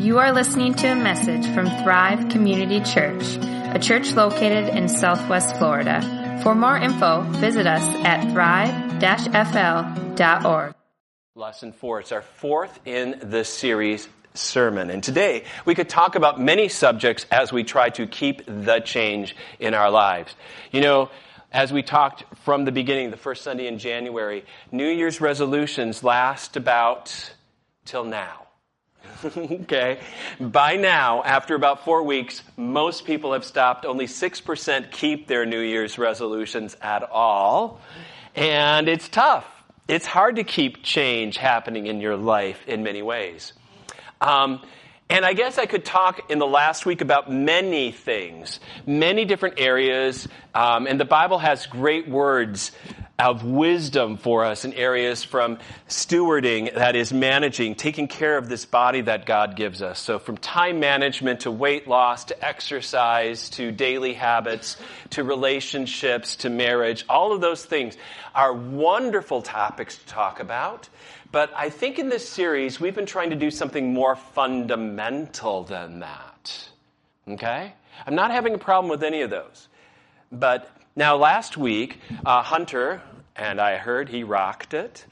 You are listening to a message from Thrive Community Church, a church located in Southwest Florida. For more info, visit us at thrive-fl.org. Lesson 4. It's our fourth in the series sermon. And today, we could talk about many subjects as we try to keep the change in our lives. You know, as we talked from the beginning, the first Sunday in January, New Year's resolutions last about till now. Okay. By now, after about 4 weeks, most people have stopped. Only 6% keep their New Year's resolutions at all. And it's tough. It's hard to keep change happening in your life in many ways. And I guess I could talk in the last week about many things, many different areas. And the Bible has great words of wisdom for us in areas from stewarding, that is managing, taking care of this body that God gives us. So from time management to weight loss to exercise to daily habits to relationships to marriage, all of those things are wonderful topics to talk about. But I think in this series, we've been trying to do something more fundamental than that. Okay? I'm not having a problem with any of those. But now last week, Hunter, and I heard he rocked it.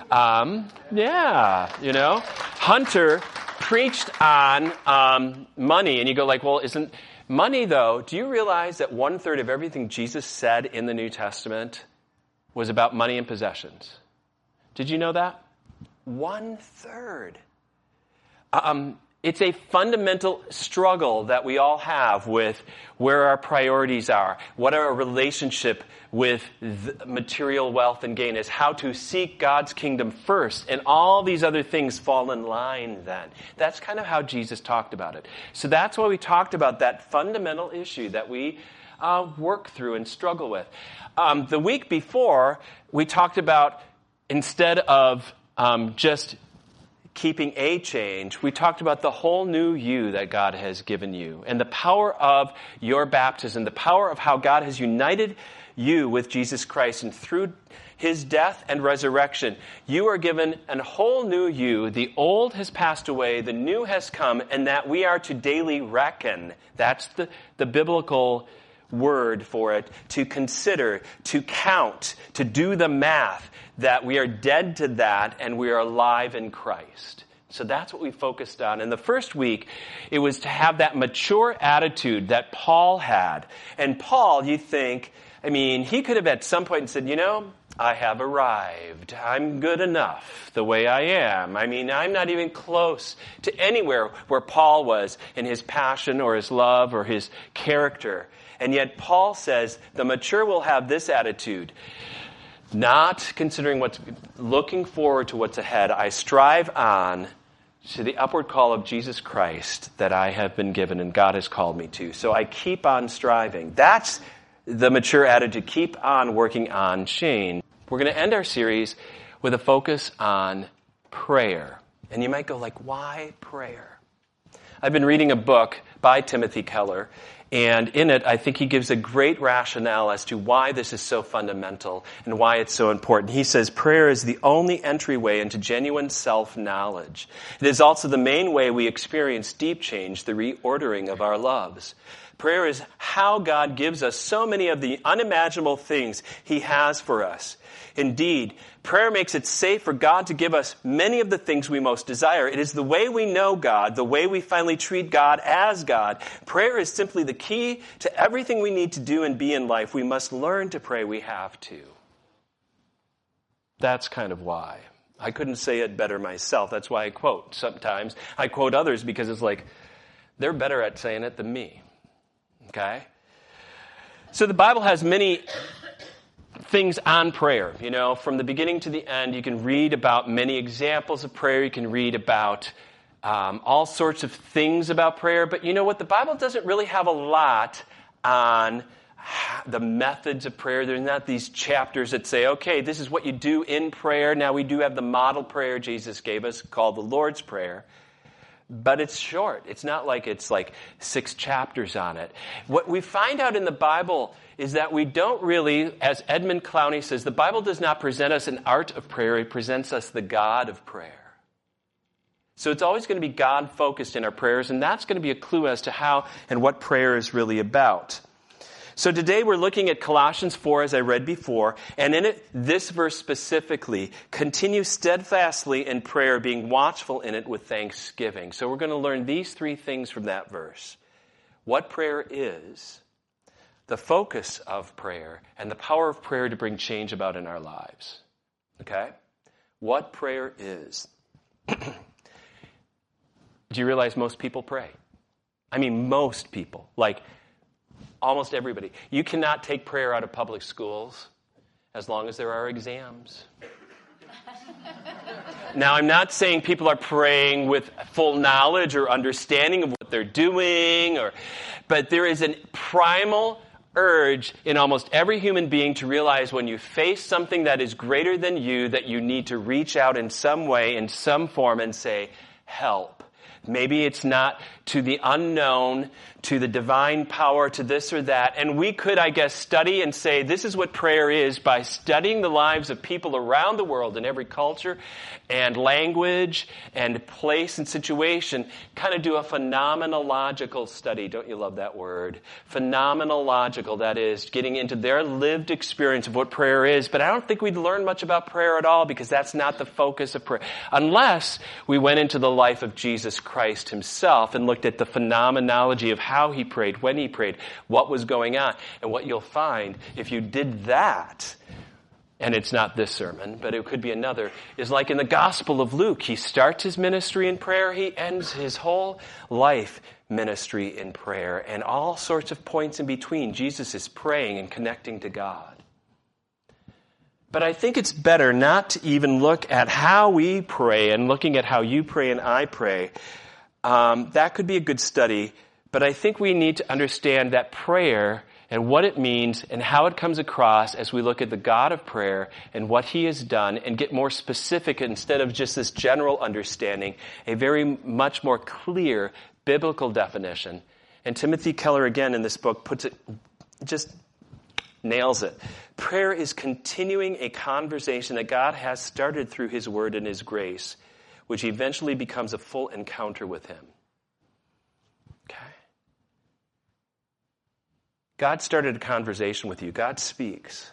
Hunter preached on money. And you go like, well, isn't money though, do you realize that 1/3 of everything Jesus said in the New Testament was about money and possessions? Did you know that? 1/3. It's a fundamental struggle that we all have with where our priorities are, what our relationship with material wealth and gain is, how to seek God's kingdom first, and all these other things fall in line then. That's kind of how Jesus talked about it. So that's why we talked about that fundamental issue that we work through and struggle with. The week before, we talked about instead of just keeping a change, we talked about the whole new you that God has given you and the power of your baptism, the power of how God has united you with Jesus Christ, and through his death and resurrection, you are given a whole new you. The old has passed away, the new has come, and that we are to daily reckon. That's the biblical word for it, to consider, to count, to do the math, that we are dead to that and we are alive in Christ. So that's what we focused on. In the first week, it was to have that mature attitude that Paul had. And Paul, you think, he could have at some point said, I have arrived. I'm good enough the way I am. I'm not even close to anywhere where Paul was in his passion or his love or his character. And yet Paul says the mature will have this attitude, not considering looking forward to what's ahead. I strive on to the upward call of Jesus Christ that I have been given and God has called me to. So I keep on striving. That's the mature attitude, keep on working on change. We're going to end our series with a focus on prayer. And you might go like, why prayer? I've been reading a book by Timothy Keller, and in it, I think he gives a great rationale as to why this is so fundamental and why it's so important. He says prayer is the only entryway into genuine self-knowledge. It is also the main way we experience deep change, the reordering of our loves. Prayer is how God gives us so many of the unimaginable things he has for us. Indeed, prayer makes it safe for God to give us many of the things we most desire. It is the way we know God, the way we finally treat God as God. Prayer is simply the key to everything we need to do and be in life. We must learn to pray. We have to. That's kind of why. I couldn't say it better myself. That's why I quote sometimes. I quote others because it's like they're better at saying it than me. Okay? So the Bible has many things on prayer. From the beginning to the end, you can read about many examples of prayer. You can read about all sorts of things about prayer. But you know what? The Bible doesn't really have a lot on the methods of prayer. There's not these chapters that say, okay, this is what you do in prayer. Now we do have the model prayer Jesus gave us called the Lord's Prayer. But it's short. It's not like it's like 6 chapters on it. What we find out in the Bible is that we don't really, as Edmund Clowney says, the Bible does not present us an art of prayer. It presents us the God of prayer. So it's always going to be God-focused in our prayers, and that's going to be a clue as to how and what prayer is really about. So today we're looking at Colossians 4, as I read before, and in it, this verse specifically, continue steadfastly in prayer, being watchful in it with thanksgiving. So we're going to learn these three things from that verse. What prayer is, the focus of prayer, and the power of prayer to bring change about in our lives. Okay? What prayer is. Do you realize most people pray? I mean, most people. Like, almost everybody. You cannot take prayer out of public schools as long as there are exams. Now, I'm not saying people are praying with full knowledge or understanding of what they're doing, but there is a primal urge in almost every human being to realize when you face something that is greater than you, that you need to reach out in some way, in some form, and say, help. Maybe it's not to the unknown, to the divine power, to this or that. And we could, I guess, study and say this is what prayer is by studying the lives of people around the world in every culture and language and place and situation. Kind of do a phenomenological study. Don't you love that word? Phenomenological, that is, getting into their lived experience of what prayer is. But I don't think we'd learn much about prayer at all because that's not the focus of prayer. Unless we went into the life of Jesus Christ himself and looked at the phenomenology of how he prayed, when he prayed, what was going on. And what you'll find, if you did that, and it's not this sermon, but it could be another, is like in the Gospel of Luke. He starts his ministry in prayer. He ends his whole life ministry in prayer. And all sorts of points in between, Jesus is praying and connecting to God. But I think it's better not to even look at how we pray and looking at how you pray and I pray. That could be a good study. But I think we need to understand that prayer and what it means and how it comes across as we look at the God of prayer and what he has done and get more specific instead of just this general understanding, a very much more clear biblical definition. And Timothy Keller, again, in this book, puts it, just nails it. Prayer is continuing a conversation that God has started through his word and his grace, which eventually becomes a full encounter with him. Okay? God started a conversation with you. God speaks.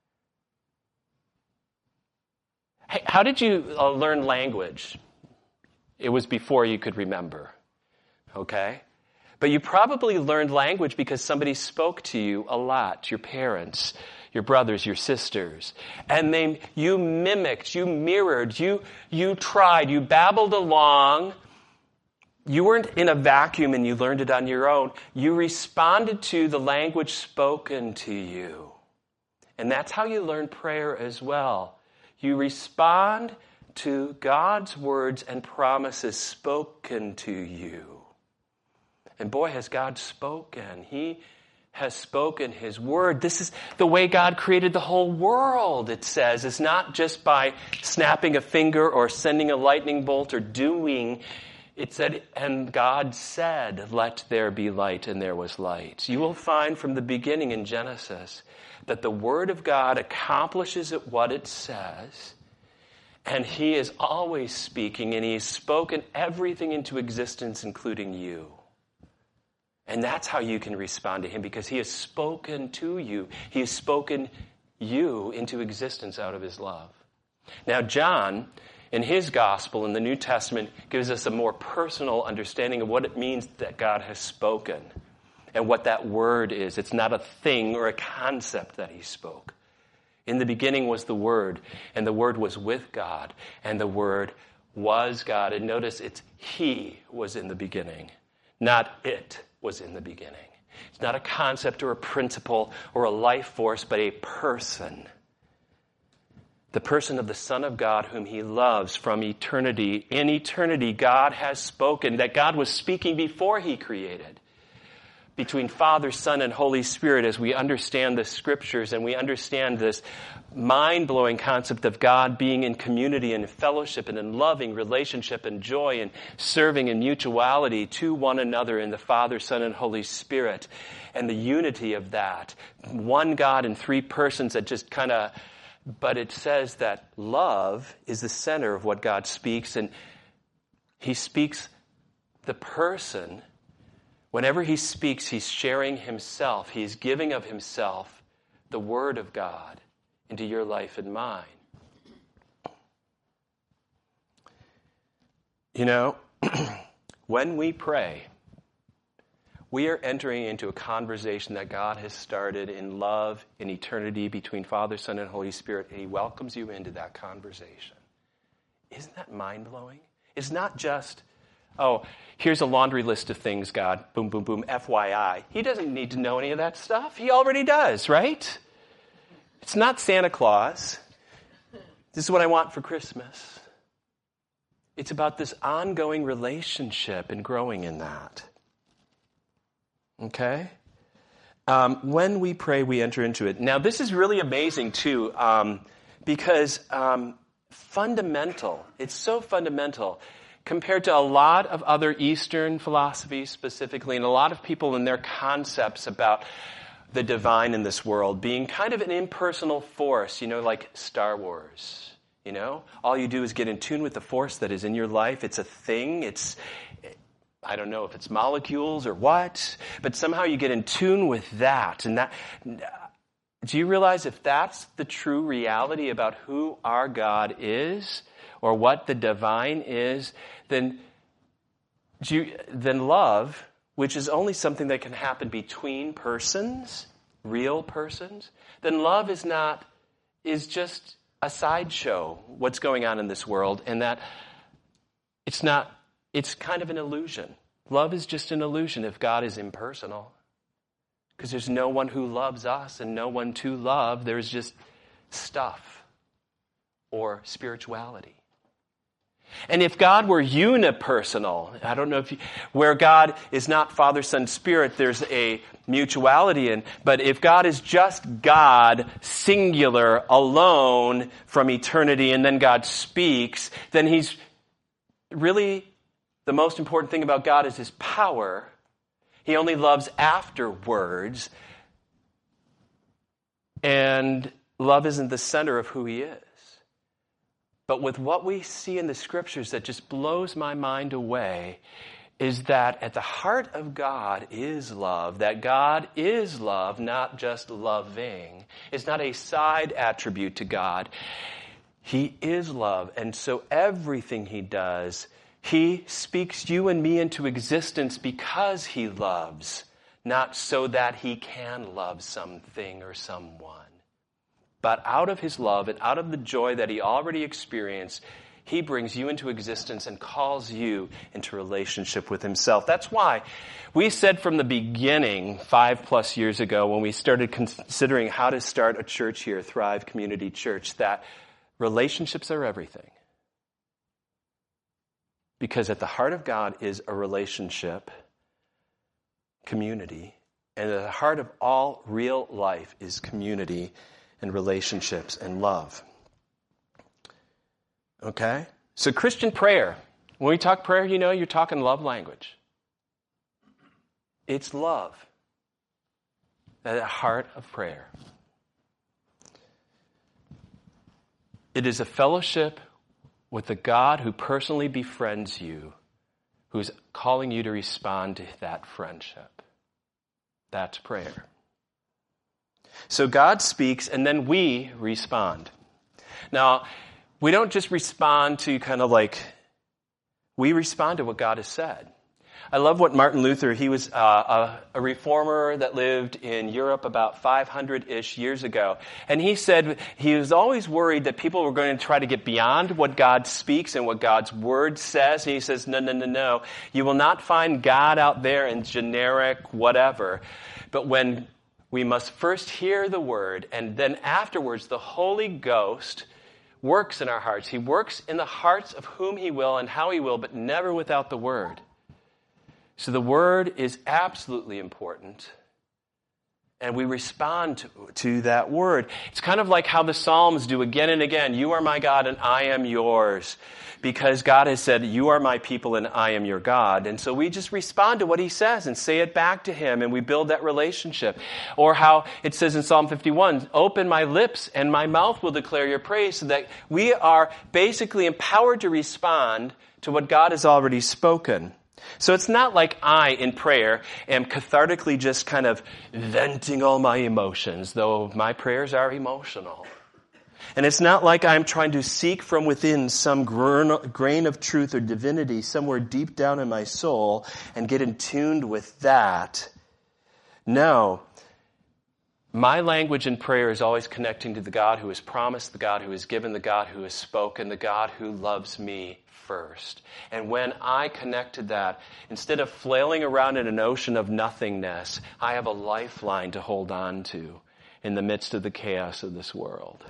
Hey, how did you learn language? It was before you could remember. Okay? But you probably learned language because somebody spoke to you a lot, your parents, your brothers, your sisters. And you mimicked, you mirrored, you tried, you babbled along. You weren't in a vacuum and you learned it on your own. You responded to the language spoken to you. And that's how you learn prayer as well. You respond to God's words and promises spoken to you. And boy, has God spoken. He has spoken his word. This is the way God created the whole world, it says. It's not just by snapping a finger or sending a lightning bolt or doing. It said, and God said, let there be light, and there was light. You will find from the beginning in Genesis that the word of God accomplishes what it says. And he is always speaking, and he has spoken everything into existence, including you. And that's how you can respond to him, because he has spoken to you. He has spoken you into existence out of his love. Now, John, in his gospel in the New Testament, gives us a more personal understanding of what it means that God has spoken and what that word is. It's not a thing or a concept that he spoke. In the beginning was the Word, and the Word was with God, and the Word was God. And notice it's he was in the beginning, not it was in the beginning. It's not a concept or a principle or a life force, but a person. The person of the Son of God whom he loves from eternity. In eternity, God has spoken, that God was speaking before he created. Between Father, Son, and Holy Spirit, as we understand the Scriptures and we understand this mind-blowing concept of God being in community and fellowship and in loving relationship and joy and serving in mutuality to one another in the Father, Son, and Holy Spirit, and the unity of that. One God in three persons that just kind of, but it says that love is the center of what God speaks, and He speaks the person. Whenever he speaks, he's sharing himself. He's giving of himself, the Word of God, into your life and mine. You know, when we pray, we are entering into a conversation that God has started in love, in eternity, between Father, Son, and Holy Spirit, and he welcomes you into that conversation. Isn't that mind-blowing? It's not just, oh, here's a laundry list of things, God, boom, boom, boom, FYI. He doesn't need to know any of that stuff. He already does, right? It's not Santa Claus. This is what I want for Christmas. It's about this ongoing relationship and growing in that. Okay? When we pray, we enter into it. Now, this is really amazing, too, because fundamental. It's so fundamental compared to a lot of other Eastern philosophies specifically, and a lot of people in their concepts about the divine in this world being kind of an impersonal force, like Star Wars. All you do is get in tune with the force that is in your life. It's a thing. I don't know if it's molecules or what, but somehow you get in tune with that. And that, do you realize if that's the true reality about who our God is or what the divine is, then love, which is only something that can happen between persons, real persons, then love is just a sideshow, what's going on in this world, and that it's kind of an illusion. Love is just an illusion if God is impersonal. Because there's no one who loves us and no one to love. There's just stuff or spirituality. And if God were unipersonal, I don't know where God is not Father, Son, Spirit, there's a mutuality but if God is just God, singular, alone from eternity, and then God speaks, then he's really, the most important thing about God is his power. He only loves afterwards, and love isn't the center of who he is. But with what we see in the scriptures that just blows my mind away is that at the heart of God is love, that God is love, not just loving. It's not a side attribute to God. He is love, and so everything he does, he speaks you and me into existence because he loves, not so that he can love something or someone. But out of his love and out of the joy that he already experienced, he brings you into existence and calls you into relationship with himself. That's why we said from the beginning, 5+ years ago, when we started considering how to start a church here, Thrive Community Church, that relationships are everything. Because at the heart of God is a relationship, community, and at the heart of all real life is community and relationships and love. Okay? So Christian prayer. When we talk prayer, you're talking love language. It's love at the heart of prayer. It is a fellowship with the God who personally befriends you, who's calling you to respond to that friendship. That's prayer. So God speaks, and then we respond. Now, we don't just respond to we respond to what God has said. I love what Martin Luther, he was a reformer that lived in Europe about 500-ish years ago. And he said he was always worried that people were going to try to get beyond what God speaks and what God's word says. And he says, no. You will not find God out there in generic whatever. But when we must first hear the word, and then afterwards the Holy Ghost works in our hearts. He works in the hearts of whom he will and how he will, but never without the word. So the word is absolutely important. And we respond to that word. It's kind of like how the Psalms do again and again. You are my God and I am yours. Because God has said, you are my people and I am your God. And so we just respond to what he says and say it back to him, and we build that relationship. Or how it says in Psalm 51, open my lips and my mouth will declare your praise, so that we are basically empowered to respond to what God has already spoken. So it's not like I, in prayer, am cathartically just kind of venting all my emotions, though my prayers are emotional. And it's not like I'm trying to seek from within some grain of truth or divinity somewhere deep down in my soul and get in tune with that. No. My language in prayer is always connecting to the God who has promised, the God who has given, the God who has spoken, the God who loves me first. And when I connect to that, instead of flailing around in an ocean of nothingness, I have a lifeline to hold on to in the midst of the chaos of this world.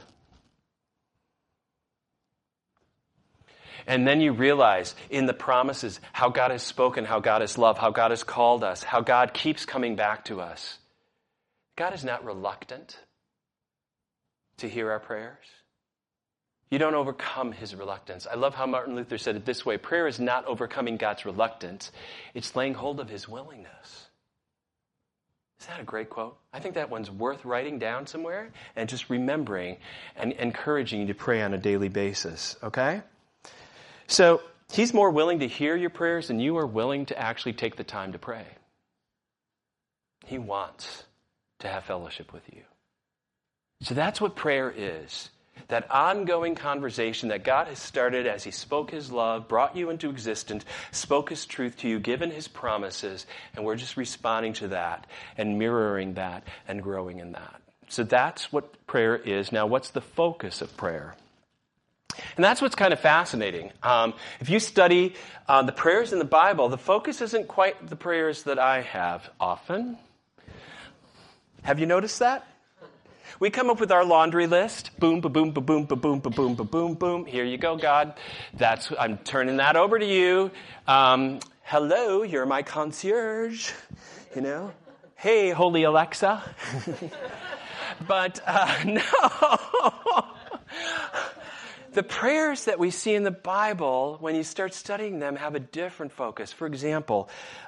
And then you realize in the promises how God has spoken, how God has loved, how God has called us, how God keeps coming back to us. God is not reluctant to hear our prayers. You don't overcome his reluctance. I love how Martin Luther said it this way. Prayer is not overcoming God's reluctance. It's laying hold of his willingness. Is that a great quote? I think that one's worth writing down somewhere and just remembering and encouraging you to pray on a daily basis. Okay? So he's more willing to hear your prayers than you are willing to actually take the time to pray. He wants to have fellowship with you. So that's what prayer is. That ongoing conversation that God has started as he spoke his love, brought you into existence, spoke his truth to you, given his promises, and we're just responding to that and mirroring that and growing in that. So that's what prayer is. Now, what's the focus of prayer? And that's what's kind of fascinating. If you study the prayers in the Bible, the focus isn't quite the prayers that I have often. Have you noticed that? We come up with our laundry list. Boom, ba-boom, ba-boom, ba-boom, ba-boom, ba-boom, boom. Here you go, God. I'm turning that over to you. Hello, you're my concierge. You know? Hey, holy Alexa. But no. The prayers that we see in the Bible, when you start studying them, have a different focus. For example,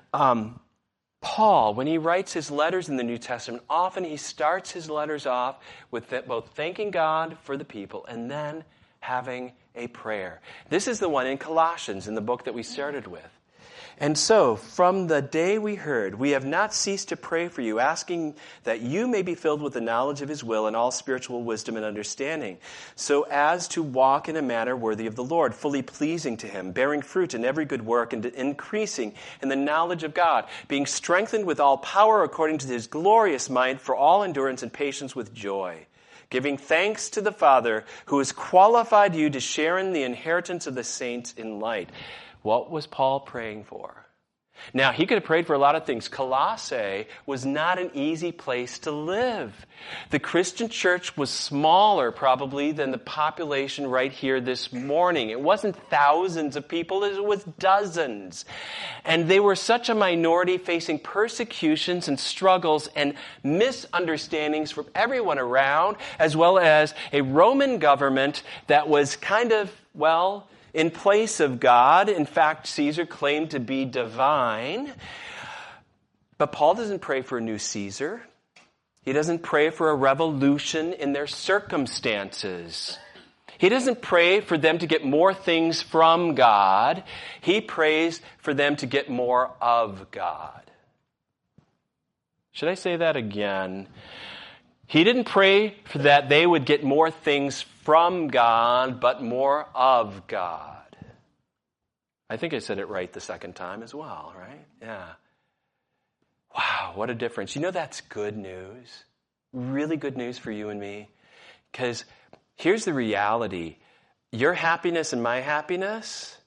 Paul, when he writes his letters in the New Testament, often he starts his letters off with both thanking God for the people and then having a prayer. This is the one in Colossians, in the book that we started with. And so, from the day we heard, we have not ceased to pray for you, asking that you may be filled with the knowledge of his will and all spiritual wisdom and understanding, so as to walk in a manner worthy of the Lord, fully pleasing to him, bearing fruit in every good work and increasing in the knowledge of God, being strengthened with all power according to his glorious might for all endurance and patience with joy, giving thanks to the Father who has qualified you to share in the inheritance of the saints in light. What was Paul praying for? Now, he could have prayed for a lot of things. Colossae was not an easy place to live. The Christian church was smaller, probably, than the population right here this morning. It wasn't thousands of people, it was dozens. And they were such a minority, facing persecutions and struggles and misunderstandings from everyone around, as well as a Roman government that was kind of, in place of God. In fact, Caesar claimed to be divine. But Paul doesn't pray for a new Caesar. He doesn't pray for a revolution in their circumstances. He doesn't pray for them to get more things from God. He prays for them to get more of God. Should I say that again? He didn't pray for that they would get more things from God, but more of God. I think I said it right the second time as well, right? Yeah. Wow, what a difference. You know, that's good news. Really good news for you and me. Because here's the reality. Your happiness and my happiness,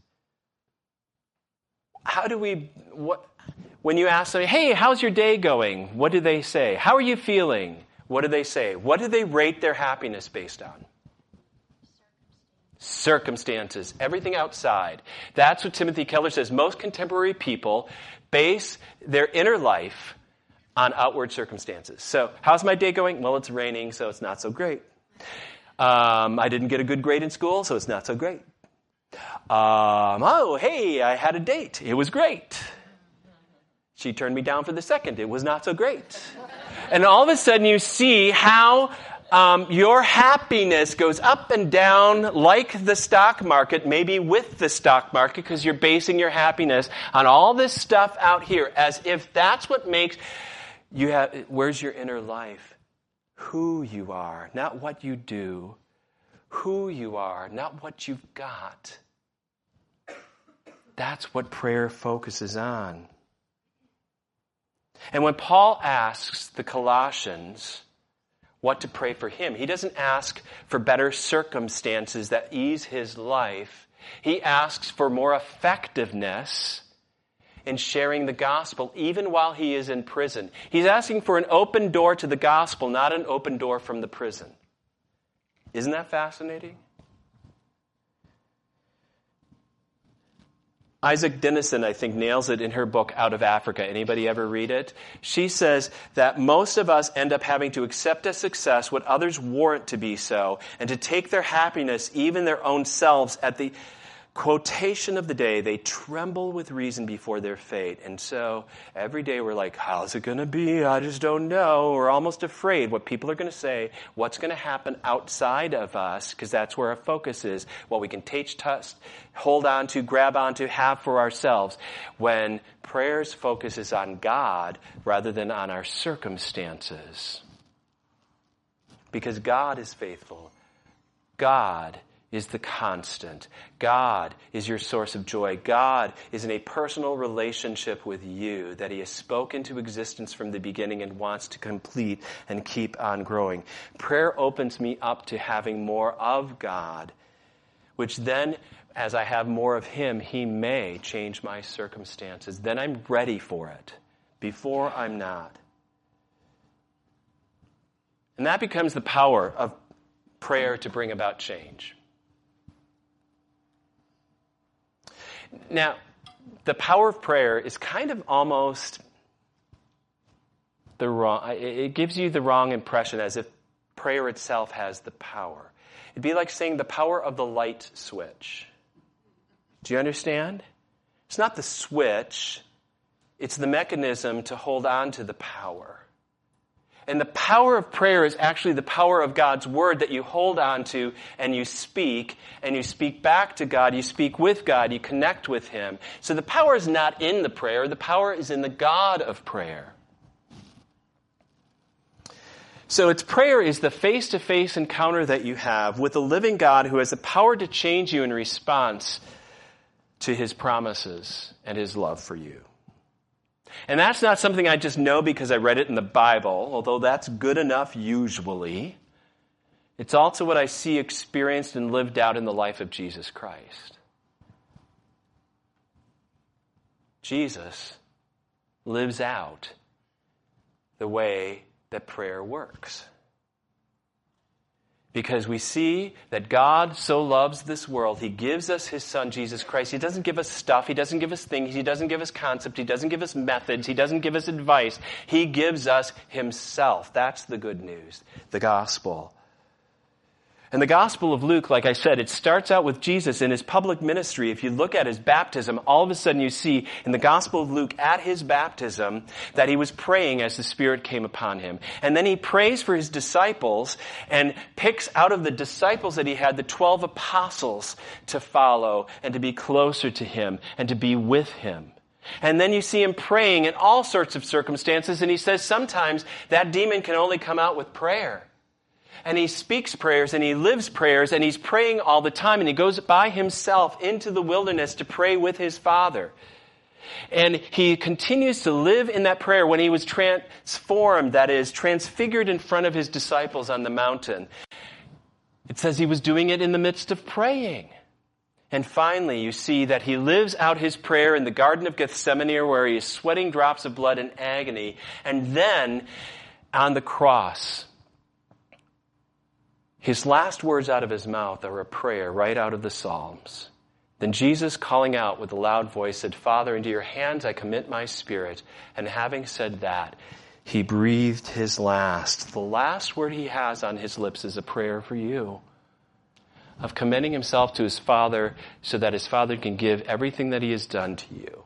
when you ask somebody, hey, how's your day going? What do they say? How are you feeling? What do they say? What do they rate their happiness based on? Circumstances. Everything outside. That's what Timothy Keller says. Most contemporary people base their inner life on outward circumstances. So how's my day going? Well, it's raining, so it's not so great. I didn't get a good grade in school, so it's not so great. Oh, hey, I had a date. It was great. She turned me down for the second. It was not so great. And all of a sudden you see how your happiness goes up and down like the stock market, maybe with the stock market, because you're basing your happiness on all this stuff out here, as if that's what makes you have. Where's your inner life? Who you are, not what you do. Who you are, not what you've got. That's what prayer focuses on. And when Paul asks the Colossians what to pray for him, he doesn't ask for better circumstances that ease his life. He asks for more effectiveness in sharing the gospel, even while he is in prison. He's asking for an open door to the gospel, not an open door from the prison. Isn't that fascinating? Isaac Dinesen, I think, nails it in her book, Out of Africa. Anybody ever read it? She says that most of us end up having to accept as success what others warrant to be so, and to take their happiness, even their own selves, at the quotation of the day. They tremble with reason before their fate. And so every day we're like, how's it going to be? I just don't know. We're almost afraid what people are going to say, what's going to happen outside of us, because that's where our focus is, what we can touch, hold on to, grab onto, have for ourselves. When prayer's focus is on God rather than on our circumstances. Because God is faithful. God is the constant. God is your source of joy. God is in a personal relationship with you that he has spoken to existence from the beginning and wants to complete and keep on growing. Prayer opens me up to having more of God, which then, as I have more of him, he may change my circumstances. Then I'm ready for it. Before, I'm not. And that becomes the power of prayer to bring about change. Now, the power of prayer is kind of almost it gives you the wrong impression, as if prayer itself has the power. It'd be like saying the power of the light switch. Do you understand? It's not the switch, it's the mechanism to hold on to the power. And the power of prayer is actually the power of God's word that you hold on to and you speak back to God, you speak with God, you connect with him. So the power is not in the prayer, the power is in the God of prayer. So prayer is the face-to-face encounter that you have with the living God who has the power to change you in response to his promises and his love for you. And that's not something I just know because I read it in the Bible, although that's good enough usually. It's also what I see experienced and lived out in the life of Jesus Christ. Jesus lives out the way that prayer works. Because we see that God so loves this world, he gives us his son, Jesus Christ. He doesn't give us stuff. He doesn't give us things. He doesn't give us concepts. He doesn't give us methods. He doesn't give us advice. He gives us himself. That's the good news, the gospel. And the Gospel of Luke, like I said, it starts out with Jesus in his public ministry. If you look at his baptism, all of a sudden you see in the Gospel of Luke at his baptism that he was praying as the Spirit came upon him. And then he prays for his disciples and picks out of the disciples that he had the 12 apostles to follow and to be closer to him and to be with him. And then you see him praying in all sorts of circumstances, and he says sometimes that demon can only come out with prayer. And he speaks prayers and he lives prayers and he's praying all the time, and he goes by himself into the wilderness to pray with his Father. And he continues to live in that prayer when he was transformed, that is, transfigured in front of his disciples on the mountain. It says he was doing it in the midst of praying. And finally, you see that he lives out his prayer in the Garden of Gethsemane, where he is sweating drops of blood in agony. And then on the cross, his last words out of his mouth are a prayer right out of the Psalms. Then Jesus, calling out with a loud voice, said, "Father, into your hands I commit my spirit." And having said that, He breathed his last. The last word he has on his lips is a prayer for you, of commending himself to his Father so that his Father can give everything that he has done to you.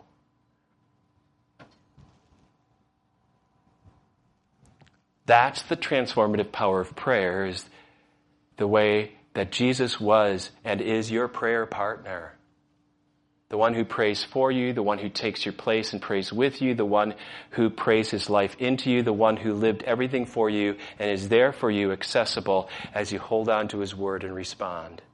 That's the transformative power of prayer, is the way that Jesus was and is your prayer partner. The one who prays for you, the one who takes your place and prays with you, the one who prays his life into you, the one who lived everything for you and is there for you, accessible as you hold on to his word and respond.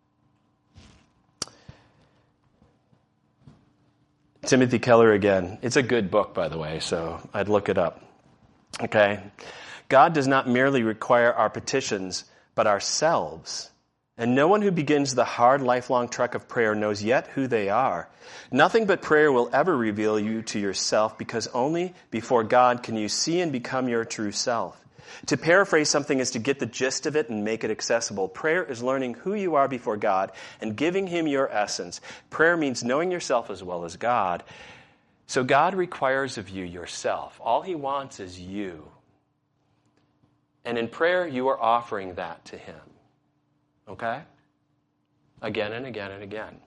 Timothy Keller again. It's a good book, by the way, so I'd look it up. Okay? God does not merely require our petitions, but ourselves. And no one who begins the hard, lifelong trek of prayer knows yet who they are. Nothing but prayer will ever reveal you to yourself, because only before God can you see and become your true self. To paraphrase something is to get the gist of it and make it accessible. Prayer is learning who you are before God and giving him your essence. Prayer means knowing yourself as well as God. So God requires of you yourself. All he wants is you. And in prayer, you are offering that to him. Okay? Again and again and again.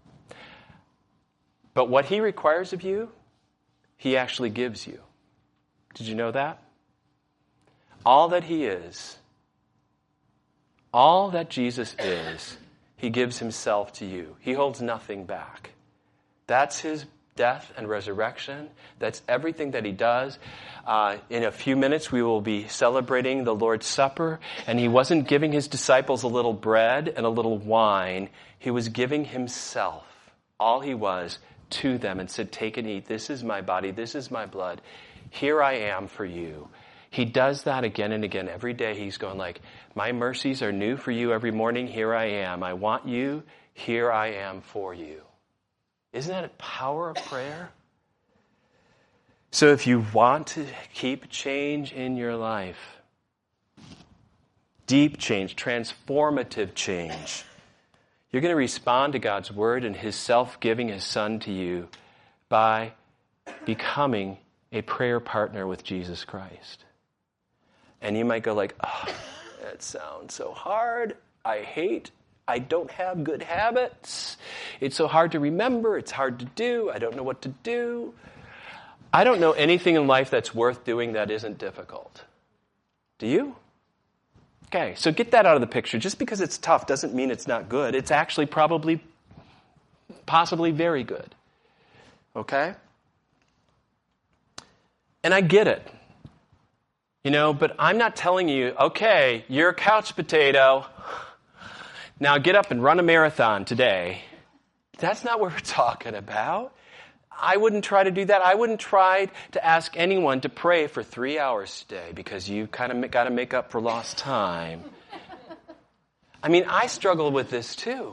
But what he requires of you, he actually gives you. Did you know that? All that he is, all that Jesus is, he gives himself to you. He holds nothing back. That's his death and resurrection. That's everything that he does. In a few minutes, we will be celebrating the Lord's Supper, and he wasn't giving his disciples a little bread and a little wine. He was giving himself, all he was, to them and said, take and eat. This is my body. This is my blood. Here I am for you. He does that again and again. Every day he's going like, my mercies are new for you every morning. Here I am. I want you. Here I am for you. Isn't that a power of prayer? So if you want to keep change in your life, deep change, transformative change, you're going to respond to God's word and his self-giving his son to you by becoming a prayer partner with Jesus Christ. And you might go like, oh, that sounds so hard. I don't have good habits. It's so hard to remember. It's hard to do. I don't know what to do. I don't know anything in life that's worth doing that isn't difficult. Do you? Okay, so get that out of the picture. Just because it's tough doesn't mean it's not good. It's actually probably, possibly very good. Okay? And I get it. But I'm not telling you, okay, you're a couch potato. Now get up and run a marathon today. That's not what we're talking about. I wouldn't try to do that. I wouldn't try to ask anyone to pray for 3 hours today because you kind of got to make up for lost time. I struggle with this too.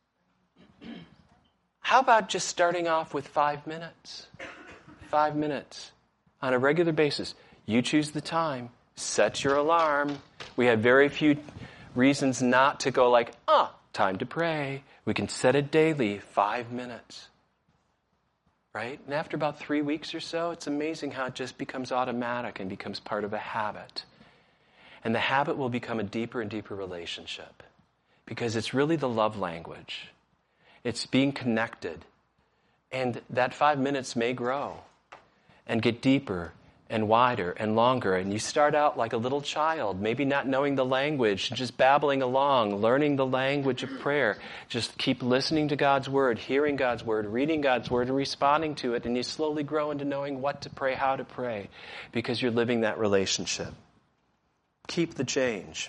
How about just starting off with 5 minutes? 5 minutes on a regular basis. You choose the time. Set your alarm. We have very few reasons not to go like, time to pray. We can set it daily, 5 minutes. Right? And after about 3 weeks or so, it's amazing how it just becomes automatic and becomes part of a habit. And the habit will become a deeper and deeper relationship because it's really the love language. It's being connected. And that 5 minutes may grow and get deeper and wider and longer. And you start out like a little child, maybe not knowing the language, just babbling along, learning the language of prayer. Just keep listening to God's word, hearing God's word, reading God's word, and responding to it. And you slowly grow into knowing what to pray, how to pray, because you're living that relationship. Keep the change.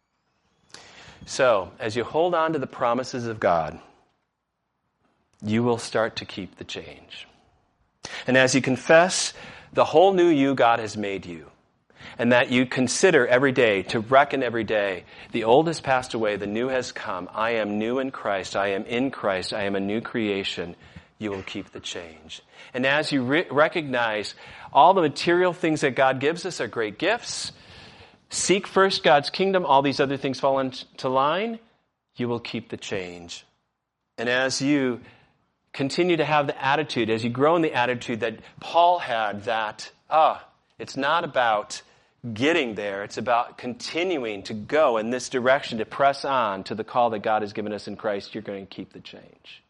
So, as you hold on to the promises of God, you will start to keep the change. And as you confess the whole new you God has made you, and that you consider every day, to reckon every day, the old has passed away, the new has come. I am new in Christ. I am in Christ. I am a new creation. You will keep the change. And as you recognize all the material things that God gives us are great gifts, seek first God's kingdom, all these other things fall into line, you will keep the change. And as you continue to have the attitude, as you grow in the attitude that Paul had, that, It's not about getting there. It's about continuing to go in this direction, to press on to the call that God has given us in Christ. You're going to keep the change.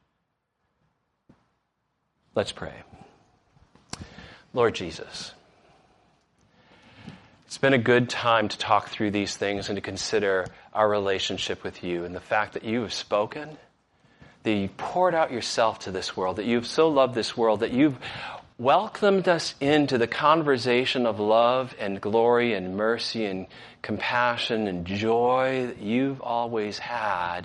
Let's pray. Lord Jesus, it's been a good time to talk through these things and to consider our relationship with you and the fact that you have spoken, that you poured out yourself to this world, that you've so loved this world, that you've welcomed us into the conversation of love and glory and mercy and compassion and joy that you've always had,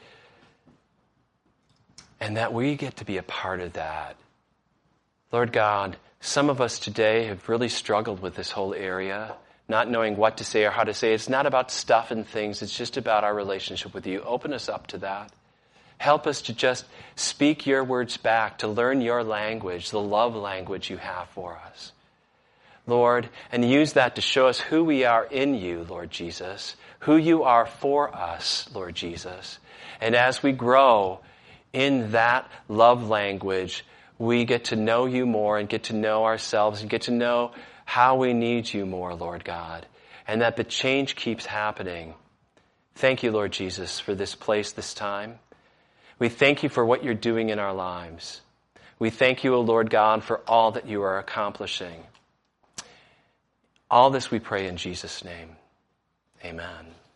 and that we get to be a part of that. Lord God, some of us today have really struggled with this whole area, not knowing what to say or how to say it. It's not about stuff and things. It's just about our relationship with you. Open us up to that. Help us to just speak your words back, to learn your language, the love language you have for us. Lord, and use that to show us who we are in you, Lord Jesus, who you are for us, Lord Jesus. And as we grow in that love language, we get to know you more and get to know ourselves and get to know how we need you more, Lord God, and that the change keeps happening. Thank you, Lord Jesus, for this place, this time. We thank you for what you're doing in our lives. We thank you, O Lord God, for all that you are accomplishing. All this we pray in Jesus' name. Amen.